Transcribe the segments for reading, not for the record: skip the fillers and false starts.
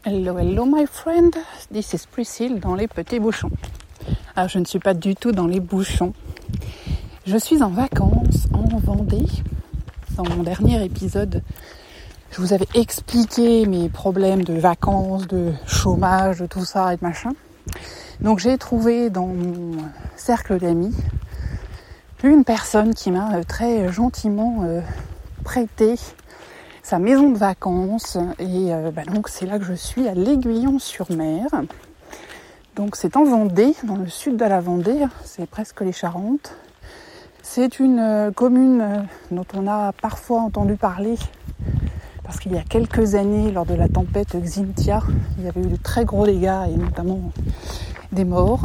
Hello, hello my friend, this is Priscille dans les petits bouchons. Alors je ne suis pas du tout dans les bouchons. Je suis en vacances en Vendée. Dans mon dernier épisode, je vous avais expliqué mes problèmes de vacances, de chômage, de tout ça et de machin. Donc j'ai trouvé dans mon cercle d'amis une personne qui m'a très gentiment prêté sa maison de vacances et donc c'est là que je suis à l'Aiguillon-sur-Mer. Donc c'est en Vendée, dans le sud de la Vendée, c'est presque les Charentes. C'est une commune dont on a parfois entendu parler parce qu'il y a quelques années, lors de la tempête Xynthia, il y avait eu de très gros dégâts et notamment des morts.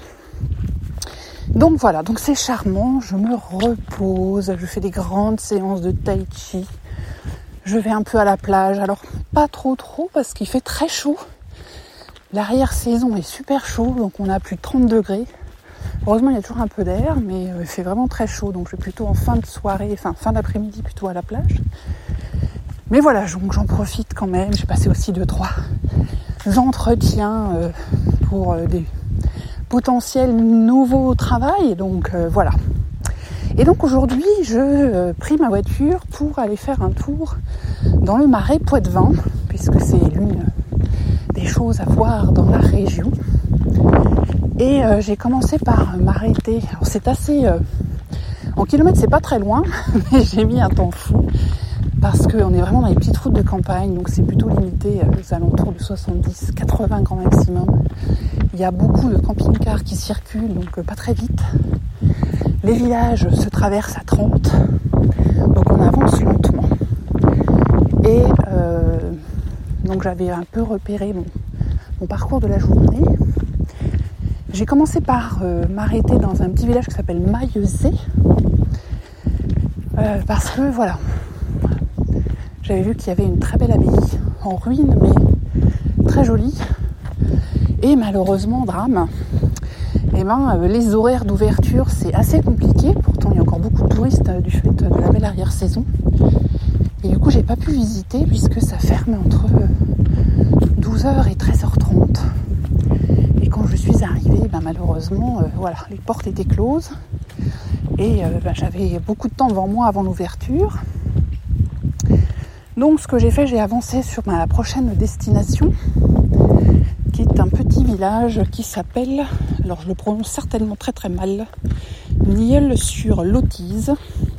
Donc voilà, donc c'est charmant, je me repose, je fais des grandes séances de tai chi. Je vais un peu à la plage, alors pas trop parce qu'il fait très chaud. L'arrière-saison est super chaud, donc on a plus de 30 degrés. Heureusement, il y a toujours un peu d'air, mais il fait vraiment très chaud, donc je vais plutôt en fin de soirée, fin d'après-midi plutôt à la plage. Mais voilà, donc j'en profite quand même. J'ai passé aussi 2-3 entretiens pour des potentiels nouveaux travails, donc voilà. Et donc aujourd'hui, je pris ma voiture pour aller faire un tour dans le Marais Poitevin, puisque c'est l'une des choses à voir dans la région. Et j'ai commencé par m'arrêter. Alors c'est assez... en kilomètres, c'est pas très loin, mais j'ai mis un temps fou, parce qu'on est vraiment dans les petites routes de campagne, donc c'est plutôt limité aux alentours de 70-80 grand maximum. Il y a beaucoup de camping-cars qui circulent, donc pas très vite. Les villages se traversent à 30, donc on avance lentement. Et donc j'avais un peu repéré mon parcours de la journée. J'ai commencé par m'arrêter dans un petit village qui s'appelle Maillezais, parce que voilà, j'avais vu qu'il y avait une très belle abbaye en ruine, mais très jolie. Et malheureusement, drame, les horaires d'ouverture, c'est assez compliqué. Pourtant, il y a encore beaucoup de touristes du fait de la belle arrière-saison. Et du coup, j'ai pas pu visiter puisque ça ferme entre 12h et 13h30. Et quand je suis arrivée, malheureusement, les portes étaient closes. Et j'avais beaucoup de temps devant moi avant l'ouverture. Donc, ce que j'ai fait, j'ai avancé sur ma prochaine destination, qui est un petit village qui s'appelle, alors je le prononce certainement très très mal, Nieul-sur-Lotise.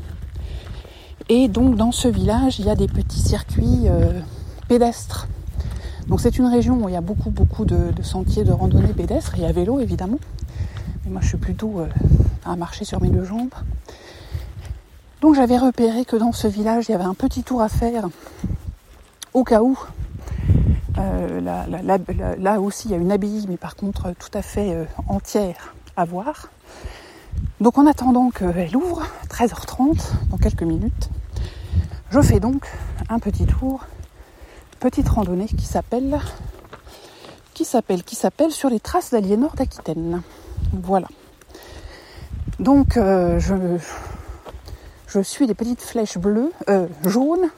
Et donc dans ce village, il y a des petits circuits pédestres. Donc c'est une région où il y a beaucoup de sentiers de randonnée pédestres et à vélo évidemment. Mais moi je suis plutôt à marcher sur mes deux jambes. Donc j'avais repéré que dans ce village, il y avait un petit tour à faire au cas où. Là aussi il y a une abbaye, mais par contre tout à fait entière à voir. Donc en attendant qu'elle ouvre, 13h30, dans quelques minutes, je fais donc un petit tour, petite randonnée qui s'appelle sur les traces d'Aliénor d'Aquitaine. Voilà. Donc je suis des petites flèches jaunes.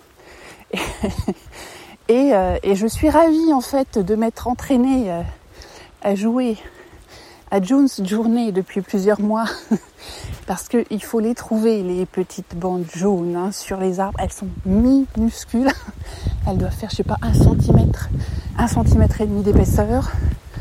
Et je suis ravie en fait de m'être entraînée à jouer à June's Journey depuis plusieurs mois parce qu'il faut les trouver, les petites bandes jaunes sur les arbres. Elles sont minuscules, elles doivent faire un centimètre et demi d'épaisseur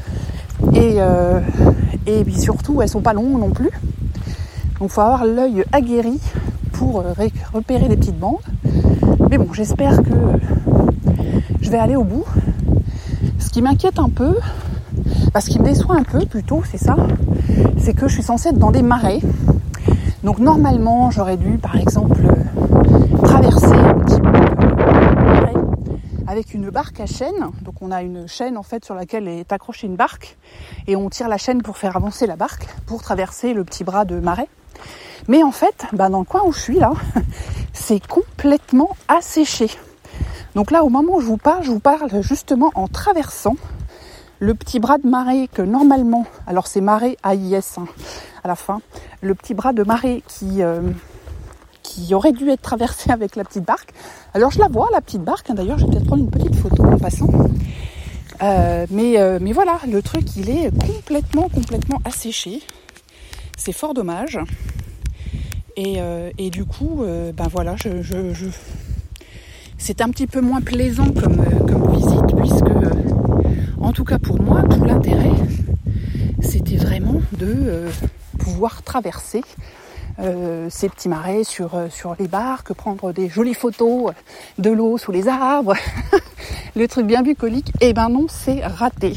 et puis surtout elles sont pas longues non plus. Donc il faut avoir l'œil aguerri pour repérer les petites bandes. Mais bon, j'espère que je vais aller au bout. Ce qui m'inquiète un peu, ce qui me déçoit un peu plutôt, c'est que je suis censée être dans des marais. Donc normalement, j'aurais dû par exemple traverser un petit peu de marais avec une barque à chaîne. Donc on a une chaîne en fait sur laquelle est accrochée une barque et on tire la chaîne pour faire avancer la barque pour traverser le petit bras de marais. Mais en fait, dans le coin où je suis là, c'est complètement asséché. Donc là, au moment où je vous parle justement en traversant le petit bras de marais que normalement, alors c'est marais AIS à la fin, le petit bras de marais qui aurait dû être traversé avec la petite barque. Alors je la vois, la petite barque, d'ailleurs je vais peut-être prendre une petite photo en passant. Mais voilà, le truc il est complètement asséché. C'est fort dommage. Et du coup, voilà, c'est un petit peu moins plaisant comme visite, puisque, en tout cas pour moi, tout l'intérêt, c'était vraiment de pouvoir traverser ces petits marais sur les barques, prendre des jolies photos de l'eau sous les arbres, le truc bien bucolique. Et ben non, c'est raté,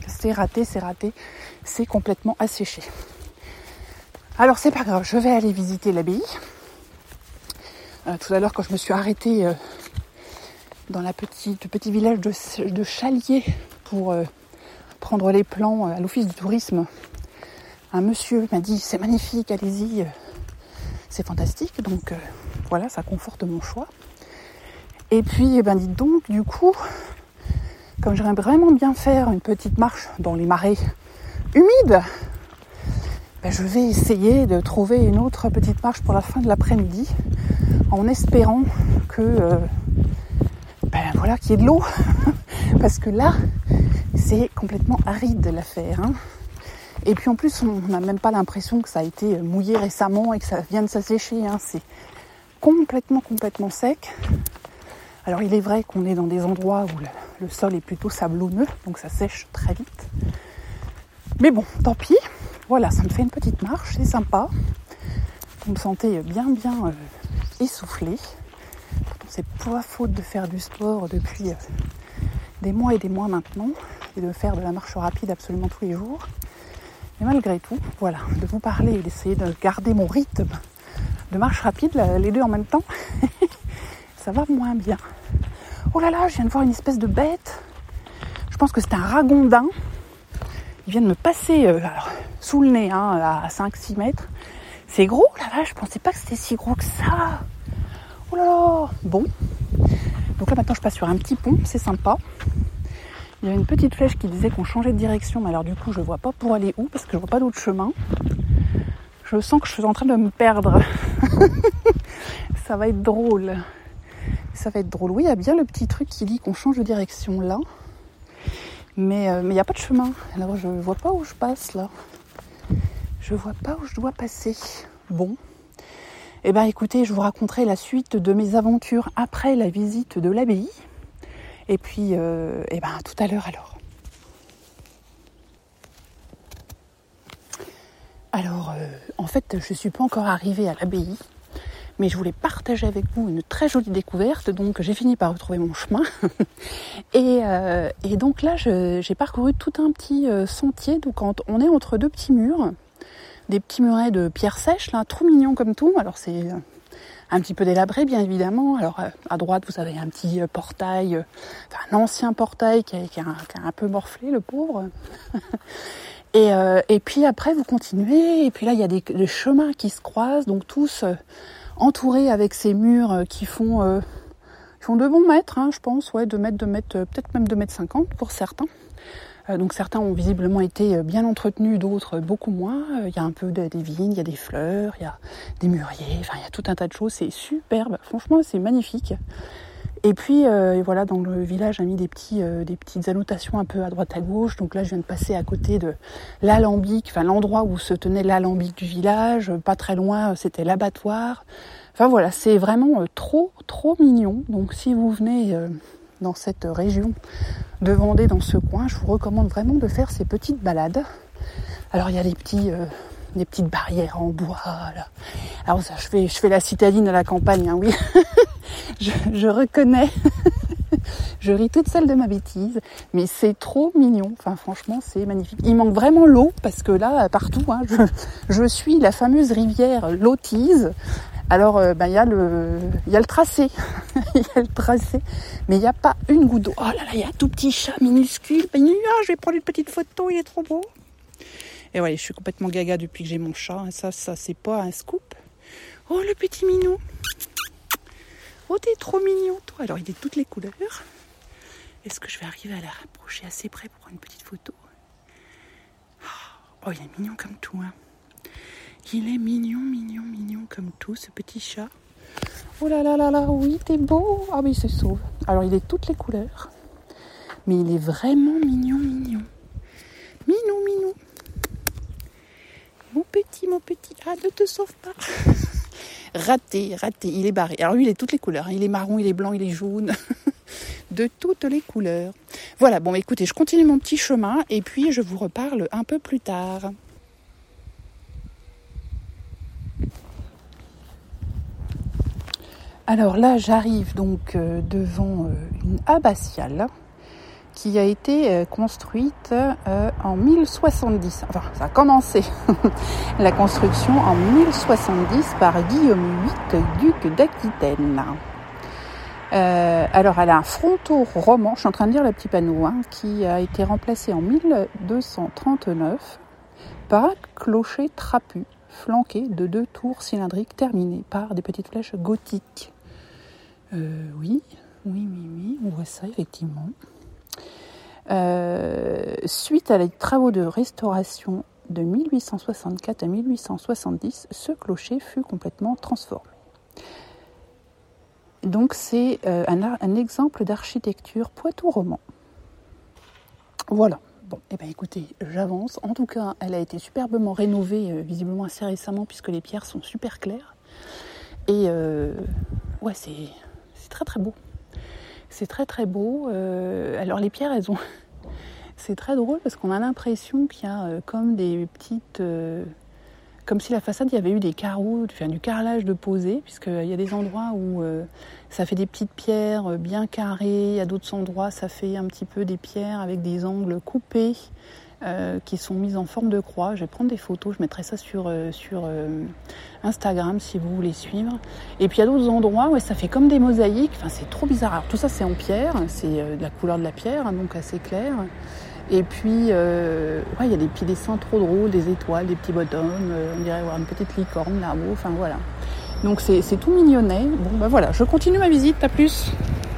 c'est complètement asséché. Alors c'est pas grave, je vais aller visiter l'abbaye. Tout à l'heure, quand je me suis arrêtée dans le petit village de Chalier pour prendre les plans à l'office du tourisme, un monsieur m'a dit c'est magnifique, allez-y, c'est fantastique. Donc voilà, ça conforte mon choix. Et puis dites donc, du coup, comme j'aimerais vraiment bien faire une petite marche dans les marais humides, je vais essayer de trouver une autre petite marche pour la fin de l'après-midi, en espérant que qu'il y ait de l'eau, parce que là c'est complètement aride l'affaire, hein. Et puis en plus on n'a même pas l'impression que ça a été mouillé récemment et que ça vient de s'assécher, hein. C'est complètement sec. Alors il est vrai qu'on est dans des endroits où le sol est plutôt sablonneux, donc ça sèche très vite, mais bon, tant pis. Voilà, ça me fait une petite marche, c'est sympa. Vous me sentez bien essoufflé. C'est pas faute de faire du sport depuis des mois et des mois maintenant, et de faire de la marche rapide absolument tous les jours. Mais malgré tout, voilà, de vous parler et d'essayer de garder mon rythme de marche rapide, les deux en même temps, ça va moins bien. Oh là là, je viens de voir une espèce de bête. Je pense que c'est un ragondin. Il vient de me passer sous le nez, à 5-6 mètres. C'est gros, là là, je pensais pas que c'était si gros que ça. Oh là là. Bon. Donc là maintenant je passe sur un petit pont, c'est sympa. Il y a une petite flèche qui disait qu'on changeait de direction, mais alors du coup je vois pas pour aller où, parce que je vois pas d'autre chemin. Je sens que je suis en train de me perdre. Ça va être drôle. Oui, il y a bien le petit truc qui dit qu'on change de direction là. Mais il n'y a pas de chemin. Alors je vois pas où je passe là. Je vois pas où je dois passer. Bon. Eh bien écoutez, je vous raconterai la suite de mes aventures après la visite de l'abbaye. Et puis, tout à l'heure alors. Alors, en fait, je ne suis pas encore arrivée à l'abbaye, mais je voulais partager avec vous une très jolie découverte, donc j'ai fini par retrouver mon chemin. et donc là, j'ai parcouru tout un petit sentier, donc on est entre deux petits murs, des petits murets de pierre sèche, là, trop mignons comme tout. Alors c'est un petit peu délabré, bien évidemment. Alors à droite, vous avez un petit portail, un ancien portail qui a un peu morflé, le pauvre. Et puis après, vous continuez, et puis là, il y a des chemins qui se croisent, donc tous entourés avec ces murs qui font de bons mètres, je pense, 2 mètres, peut-être même 2,50 m pour certains. Donc certains ont visiblement été bien entretenus, d'autres beaucoup moins. Il y a un peu des vignes, il y a des fleurs, il y a des mûriers, il y a tout un tas de choses. C'est superbe, franchement c'est magnifique. Et puis voilà, dans le village, j'ai mis des petites annotations un peu à droite à gauche. Donc là, je viens de passer à côté de l'alambic, l'endroit où se tenait l'alambic du village. Pas très loin, c'était l'abattoir. Enfin voilà, c'est vraiment trop mignon. Donc si vous venez dans cette région de Vendée, dans ce coin, je vous recommande vraiment de faire ces petites balades. Alors il y a des petites barrières en bois là. Alors ça, je fais la citadine à la campagne, oui. je reconnais. Je ris toute seule de ma bêtise, mais c'est trop mignon. Enfin franchement, c'est magnifique. Il manque vraiment l'eau parce que là, partout, je suis la fameuse rivière Lotise. Alors, il y a le tracé, mais il n'y a pas une goutte d'eau. Oh là là, il y a un tout petit chat minuscule. Je vais prendre une petite photo, il est trop beau. Et ouais, je suis complètement gaga depuis que j'ai mon chat. Ça, c'est pas un scoop. Oh, le petit minou. Oh, t'es trop mignon, toi. Alors, il est de toutes les couleurs. Est-ce que je vais arriver à la rapprocher assez près pour prendre une petite photo? Oh, il est mignon comme tout, Il est mignon comme tout, ce petit chat. Oh là là là là, oui, t'es beau. Ah oui, il se sauve. Alors, il est de toutes les couleurs. Mais il est vraiment mignon. Minou. Mon petit. Ah, ne te sauve pas. Raté. Il est barré. Alors lui, il est toutes les couleurs. Il est marron, il est blanc, il est jaune. De toutes les couleurs. Voilà, bon, écoutez, je continue mon petit chemin et puis je vous reparle un peu plus tard. Alors là, j'arrive donc devant une abbatiale qui a été construite en 1070. Enfin, ça a commencé la construction en 1070 par Guillaume VIII, duc d'Aquitaine. Alors, elle a un fronton roman, je suis en train de lire le petit panneau, qui a été remplacé en 1239 par un clocher trapu, flanqué de 2 tours cylindriques terminées par des petites flèches gothiques. Oui, on voit ça effectivement. Suite à les travaux de restauration de 1864 à 1870, ce clocher fut complètement transformé. Donc c'est un exemple d'architecture poitou-roman. Voilà. Bon, écoutez, j'avance. En tout cas, elle a été superbement rénovée, visiblement assez récemment, puisque les pierres sont super claires. Et ouais, c'est très très beau. C'est très très beau. Alors les pierres, elles ont... C'est très drôle parce qu'on a l'impression qu'il y a comme des petites... comme si la façade, il y avait eu des carreaux, du carrelage de posé, puisqu'il y a des endroits où ça fait des petites pierres bien carrées, il y a d'autres endroits, ça fait un petit peu des pierres avec des angles coupés qui sont mises en forme de croix. Je vais prendre des photos, je mettrai ça sur Instagram si vous voulez suivre. Et puis il y a d'autres endroits où ça fait comme des mosaïques, enfin c'est trop bizarre. Alors tout ça c'est en pierre, c'est de la couleur de la pierre, donc assez clair. Et puis, il y a des petits dessins trop drôles, des étoiles, des petits bonhommes, on dirait voir une petite licorne là-haut, enfin voilà. Donc c'est tout mignonnet. Bon, voilà, je continue ma visite, à plus.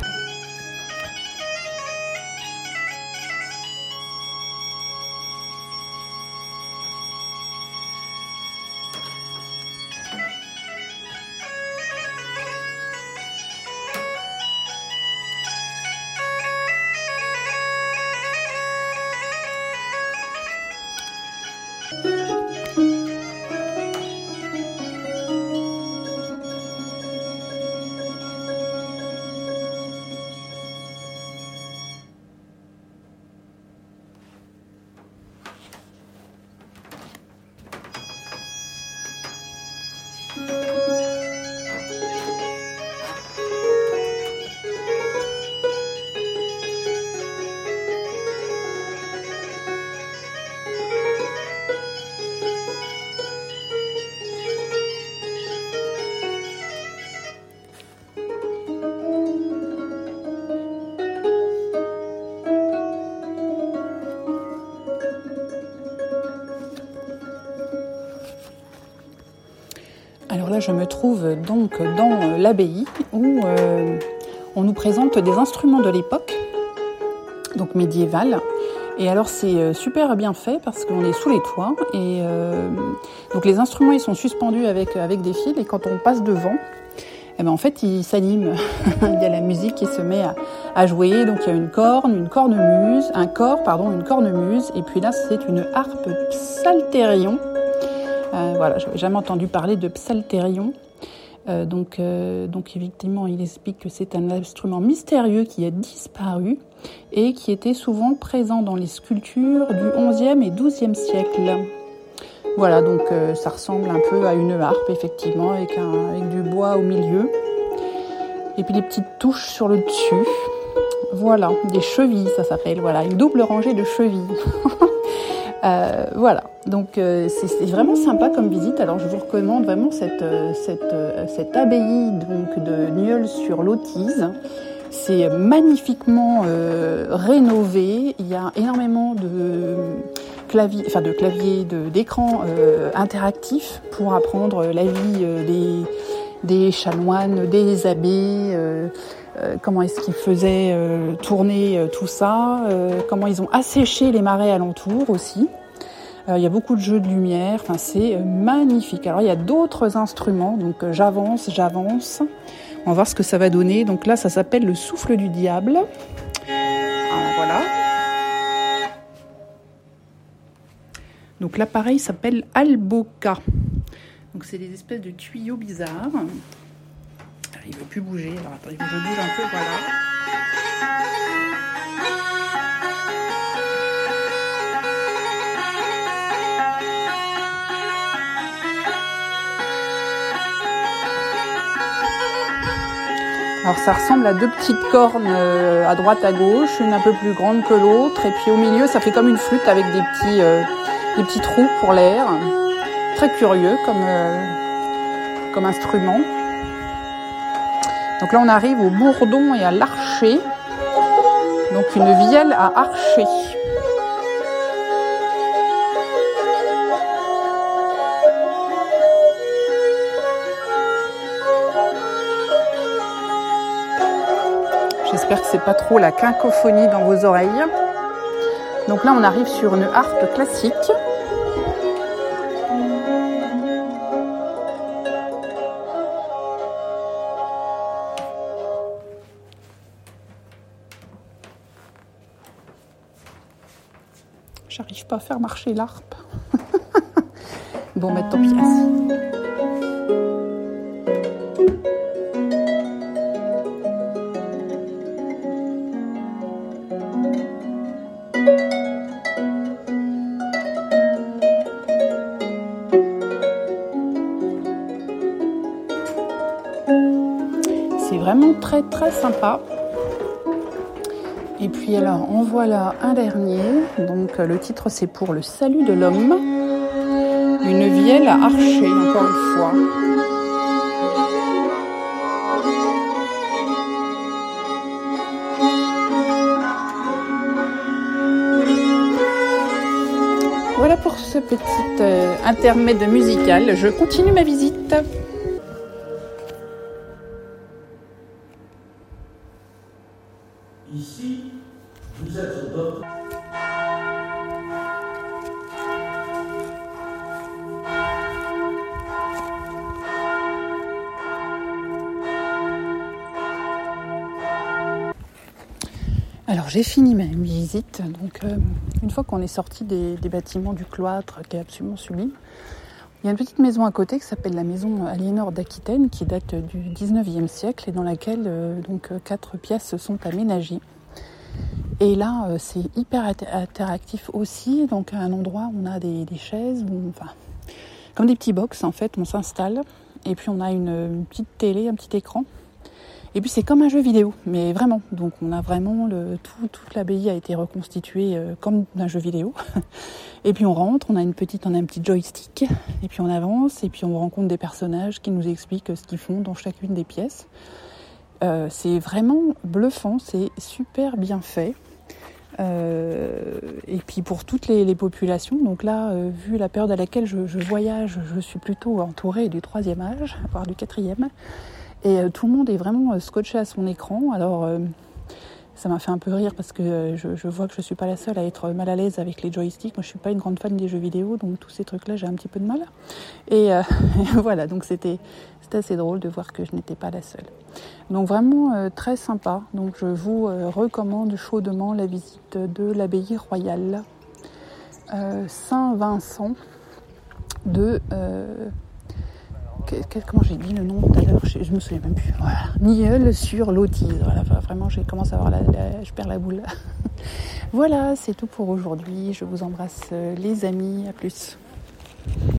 Alors là, je me trouve donc dans l'abbaye où on nous présente des instruments de l'époque, donc médiévale. Et alors c'est super bien fait parce qu'on est sous les toits et donc les instruments ils sont suspendus avec des fils et quand on passe devant, en fait ils s'animent. Il y a la musique qui se met à jouer, donc il y a une cornemuse et puis là c'est une harpe psalterion. Voilà, j'avais jamais entendu parler de psalterion. Donc effectivement, il explique que c'est un instrument mystérieux qui a disparu et qui était souvent présent dans les sculptures du XIe et XIIe siècle. Voilà, donc ça ressemble un peu à une harpe, effectivement, avec du bois au milieu. Et puis des petites touches sur le dessus. Voilà, des chevilles, ça s'appelle. Voilà, une double rangée de chevilles. Voilà, donc c'est vraiment sympa comme visite. Alors je vous recommande vraiment cette abbaye donc de Nieul-sur-Lotise. C'est magnifiquement rénové. Il y a énormément d'écrans interactifs pour apprendre la vie des chanoines, des abbés. Comment est-ce qu'ils faisaient tourner tout ça, comment ils ont asséché les marais alentours aussi. Il y a beaucoup de jeux de lumière, enfin c'est magnifique. Alors il y a d'autres instruments, donc j'avance. On va voir ce que ça va donner. Donc là ça s'appelle le souffle du diable. Voilà. Donc l'appareil s'appelle Alboca. Donc c'est des espèces de tuyaux bizarres. Il ne veut plus bouger. Alors attendez, je bouge un peu, voilà. Alors ça ressemble à deux petites cornes à droite à gauche, une un peu plus grande que l'autre, et puis au milieu ça fait comme une flûte avec des petits trous pour l'air. Très curieux comme instrument. Donc là on arrive au bourdon et à l'archet. Donc une vielle à archer. J'espère que c'est pas trop la cacophonie dans vos oreilles. Donc là on arrive sur une harpe classique. J'arrive pas à faire marcher l'harpe. Bon, mais tant pis. C'est vraiment très très sympa. Et puis alors, en voilà un dernier. Donc le titre c'est Pour le salut de l'homme. Une vielle à archer, encore une fois. Voilà pour ce petit intermède musical. Je continue ma visite. Ici, vous êtes d'autres. Alors j'ai fini ma visite. Donc une fois qu'on est sorti des bâtiments du cloître, qui est absolument sublime, il y a une petite maison à côté qui s'appelle la maison Aliénor d'Aquitaine, qui date du 19e siècle et dans laquelle 4 pièces sont aménagées. Et là, c'est hyper interactif aussi. Donc à un endroit, on a des chaises, comme des petits box en fait, on s'installe. Et puis on a une petite télé, un petit écran. Et puis c'est comme un jeu vidéo, mais vraiment. Donc on a vraiment toute l'abbaye a été reconstituée comme un jeu vidéo. Et puis on rentre, on a un petit joystick, et puis on avance, et puis on rencontre des personnages qui nous expliquent ce qu'ils font dans chacune des pièces. C'est vraiment bluffant, c'est super bien fait. Et puis pour toutes les populations, donc là, vu la période à laquelle je voyage, je suis plutôt entourée du 3e âge, voire du 4e. Et tout le monde est vraiment scotché à son écran. Alors, ça m'a fait un peu rire parce que je vois que je ne suis pas la seule à être mal à l'aise avec les joysticks. Moi, je ne suis pas une grande fan des jeux vidéo, donc tous ces trucs-là, j'ai un petit peu de mal. Et voilà, donc c'était assez drôle de voir que je n'étais pas la seule. Donc vraiment très sympa. Donc je vous recommande chaudement la visite de l'abbaye royale Saint-Vincent de... comment j'ai dit le nom tout à l'heure, je me souviens même plus. Voilà, Nieul-sur-Lotise. Voilà, vraiment, je commence à avoir je perds la boule. Voilà, c'est tout pour aujourd'hui. Je vous embrasse les amis. À plus.